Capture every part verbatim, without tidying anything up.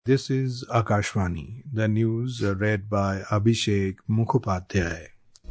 This is Akashvani, the news read by Abhishek Mukhopadhyay.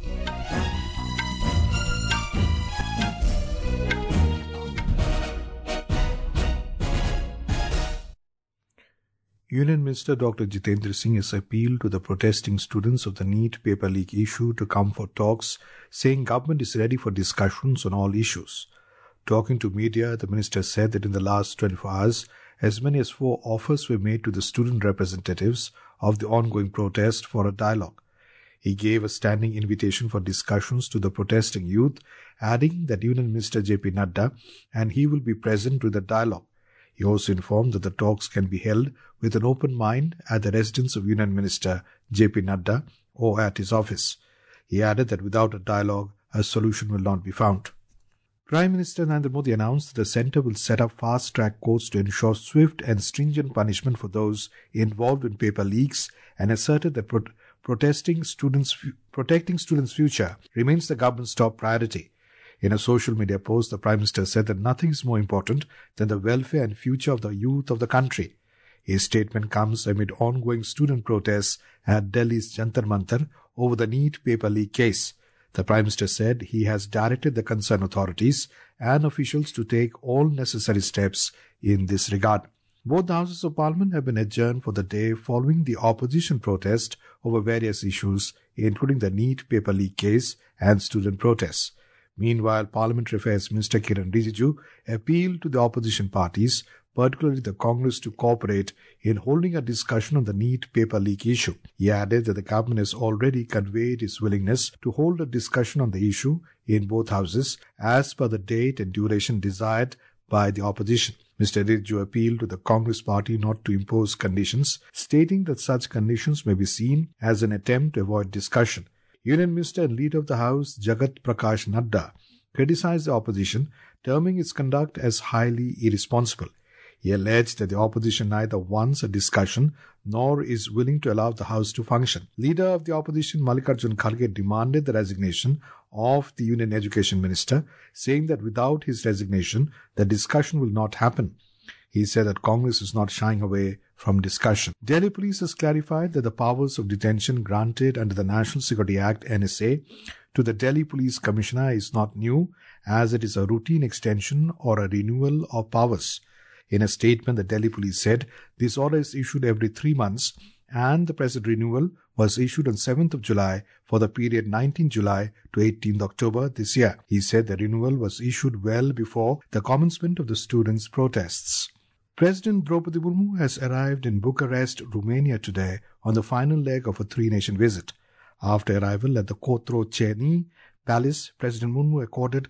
Union Minister Doctor Jitendra Singh has appealed to the protesting students of the NEET paper leak issue to come for talks, saying government is ready for discussions on all issues. Talking to media, the minister said that in the last twenty-four hours, as many as four offers were made to the student representatives of the ongoing protest for a dialogue. He gave a standing invitation for discussions to the protesting youth, adding that Union Minister J P Nadda and he will be present to the dialogue. He also informed that the talks can be held with an open mind at the residence of Union Minister J P Nadda or at his office. He added that without a dialogue, a solution will not be found. Prime Minister Narendra Modi announced that the centre will set up fast-track courts to ensure swift and stringent punishment for those involved in paper leaks, and asserted that pro- protesting students, protecting students' future remains the government's top priority. In a social media post, the Prime Minister said that nothing is more important than the welfare and future of the youth of the country. His statement comes amid ongoing student protests at Delhi's Jantar Mantar over the NEET paper leak case. The Prime Minister said he has directed the concerned authorities and officials to take all necessary steps in this regard. Both the Houses of Parliament have been adjourned for the day following the opposition protest over various issues, including the NEET paper leak case and student protests. Meanwhile, Parliamentary Affairs Minister Kiran Rijiju appealed to the opposition parties, particularly the Congress, to cooperate in holding a discussion on the NEET paper leak issue. He added that the government has already conveyed its willingness to hold a discussion on the issue in both houses as per the date and duration desired by the opposition. Mister Rijiju appealed to the Congress party not to impose conditions, stating that such conditions may be seen as an attempt to avoid discussion. Union Minister and Leader of the House, Jagat Prakash Nadda, criticized the opposition, terming its conduct as highly irresponsible. He alleged that the opposition neither wants a discussion nor is willing to allow the House to function. Leader of the opposition, Mallikarjun Kharge, demanded the resignation of the Union Education Minister, saying that without his resignation, the discussion will not happen. He said that Congress is not shying away from discussion. Delhi Police has clarified that the powers of detention granted under the National Security Act N S A to the Delhi Police Commissioner is not new, as it is a routine extension or a renewal of powers. In a statement, the Delhi Police said this order is issued every three months and the present renewal was issued on seventh of July for the period nineteenth July to eighteenth October this year. He said the renewal was issued well before the commencement of the students' protests. President Draupadi Murmu has arrived in Bucharest, Romania today on the final leg of a three-nation visit. After arrival at the Cotroceni Palace, President Murmu accorded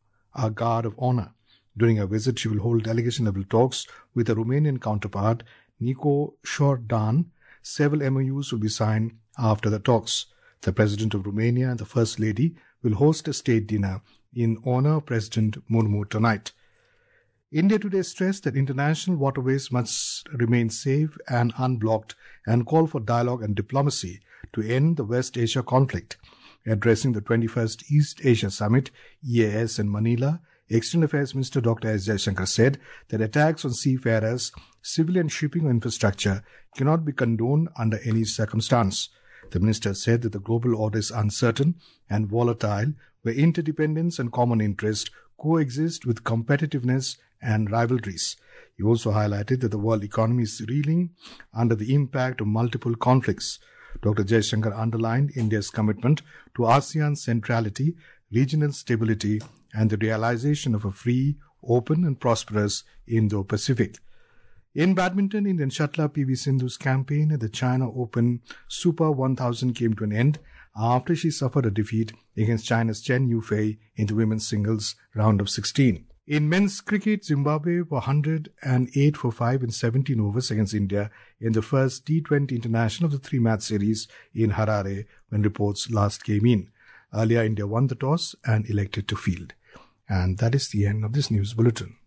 a guard of honor. During her visit, she will hold delegation-level talks with her Romanian counterpart, Nico Șordan. Several M O Us will be signed after the talks. The President of Romania and the First Lady will host a state dinner in honor of President Murmu tonight. India today stressed that international waterways must remain safe and unblocked and call for dialogue and diplomacy to end the West Asia conflict. Addressing the twenty-first East Asia Summit, E A S, in Manila, External Affairs Minister Doctor S. Jaishankar said that attacks on seafarers, civilian shipping or infrastructure cannot be condoned under any circumstance. The minister said that the global order is uncertain and volatile, where interdependence and common interest coexist with competitiveness and rivalries. He also highlighted that the world economy is reeling under the impact of multiple conflicts. Doctor Jaishankar underlined India's commitment to ASEAN's centrality, regional stability, and the realization of a free, open and prosperous Indo-Pacific. In badminton, Indian shuttler P V Sindhu's campaign at the China Open Super one thousand came to an end after she suffered a defeat against China's Chen Yufei in the women's singles round of sixteen. In men's cricket, Zimbabwe were one hundred eight for five in seventeen overs against India in the first T twenty international of the three-match series in Harare when reports last came in. Earlier, India won the toss and elected to field. And that is the end of this news bulletin.